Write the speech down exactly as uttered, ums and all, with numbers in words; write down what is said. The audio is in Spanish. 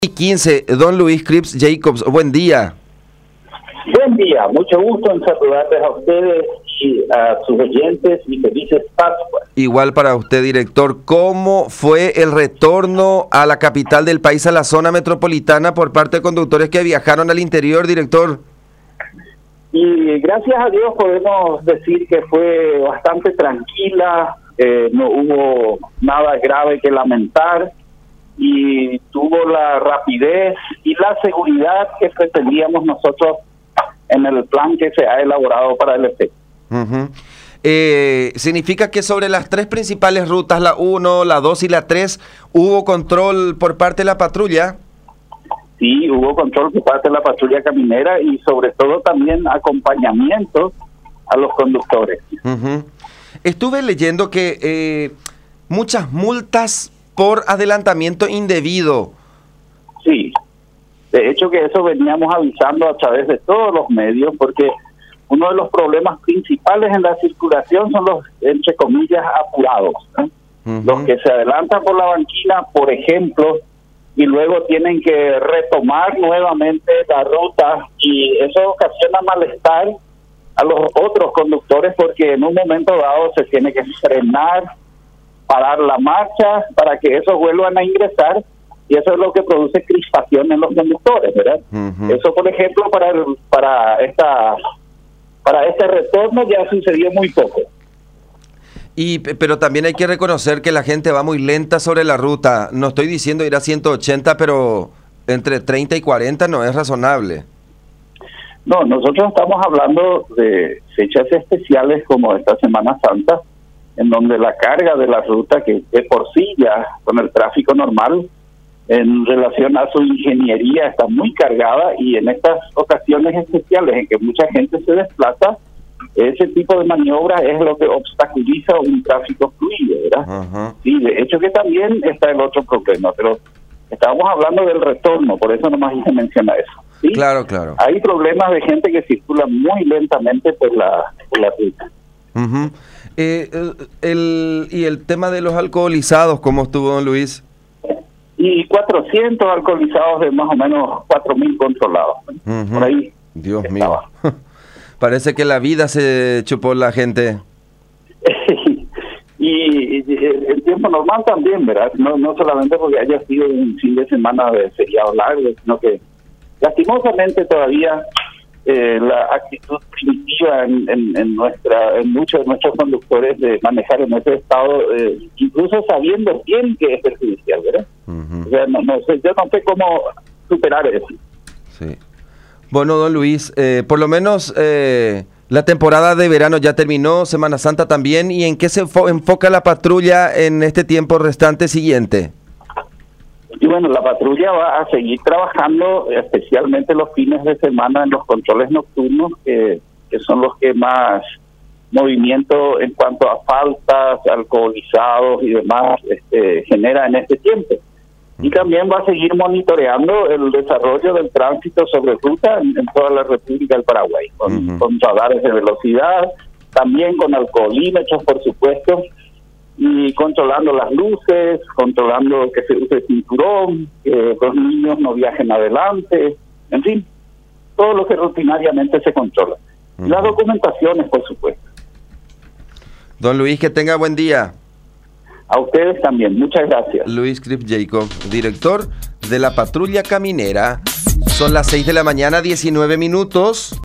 Y quince, don Luis Cripps Jacobs, buen día. Buen día, mucho gusto en saludarles a ustedes y a sus oyentes y felices Pascuas. Igual para usted, director. ¿Cómo fue el retorno a la capital del país, a la zona metropolitana, por parte de conductores que viajaron al interior, director? Y gracias a Dios podemos decir que fue bastante tranquila, eh, no hubo nada grave que lamentar y tuvo la rapidez y la seguridad que pretendíamos nosotros en el plan que se ha elaborado para el efecto. Uh-huh. eh, ¿Significa que sobre las tres principales rutas, la uno, la dos y la tres, hubo control por parte de la patrulla? Sí, hubo control por parte de la patrulla caminera y sobre todo también acompañamiento a los conductores. Uh-huh. Estuve leyendo que eh, muchas multas por adelantamiento indebido. Sí, de hecho que eso veníamos avisando a través de todos los medios, porque uno de los problemas principales en la circulación son los, entre comillas, apurados, ¿eh? Uh-huh. Los que se adelantan por la banquina, por ejemplo, y luego tienen que retomar nuevamente la ruta, y eso ocasiona malestar a los otros conductores, porque en un momento dado se tiene que frenar, parar la marcha para que esos vuelvan a ingresar, y eso es lo que produce crispación en los conductores, ¿verdad? Uh-huh. Eso, por ejemplo, para el, para esta para este retorno ya sucedió muy poco. Y pero también hay que reconocer que la gente va muy lenta sobre la ruta. No estoy diciendo ir a ciento ochenta, pero entre treinta y cuarenta no es razonable. No, nosotros estamos hablando de fechas especiales como esta Semana Santa, en donde la carga de la ruta, que de por sí ya con el tráfico normal, en relación a su ingeniería está muy cargada, y en estas ocasiones especiales en que mucha gente se desplaza, ese tipo de maniobra es lo que obstaculiza un tráfico fluido, ¿verdad? Uh-huh. Sí, de hecho que también está el otro problema, pero estábamos hablando del retorno, por eso nomás se menciona eso. ¿Sí? Claro, claro. Hay problemas de gente que circula muy lentamente por la, por la ruta. Uh-huh. eh, el, y el tema de los alcoholizados, ¿cómo estuvo, don Luis? Y cuatrocientos alcoholizados de más o menos cuatro mil controlados. Uh-huh. Por ahí. Dios estaba. Mío. Parece que la vida se chupó la gente. y, y el tiempo normal también, ¿verdad? No, no solamente porque haya sido un fin de semana de feriado largo, sino que lastimosamente todavía eh, la actitud primitiva en, en, en nuestra en muchos de nuestros conductores de manejar en ese estado, eh, incluso sabiendo bien que es perjudicial, ¿verdad? Uh-huh. O sea, no, no sé, yo no sé cómo superar eso. Sí. Bueno, don Luis, eh, por lo menos eh, la temporada de verano ya terminó, Semana Santa también, ¿y en qué se enfo- enfoca la patrulla en este tiempo restante siguiente? Y bueno, la patrulla va a seguir trabajando, especialmente los fines de semana, en los controles nocturnos, que, que son los que más movimiento en cuanto a faltas, alcoholizados y demás este, genera en este tiempo. Y también va a seguir monitoreando el desarrollo del tránsito sobre ruta en, en toda la República del Paraguay, con, uh-huh. con radares de velocidad, también con alcoholímetros, por supuesto, y controlando las luces, controlando que se use cinturón, que los niños no viajen adelante, en fin, todo lo que rutinariamente se controla. Uh-huh. Las documentaciones, por supuesto. Don Luis, que tenga buen día. A ustedes también, muchas gracias. Luis Cripps Jacobs, director de la Patrulla Caminera. Son las seis de la mañana, diecinueve minutos.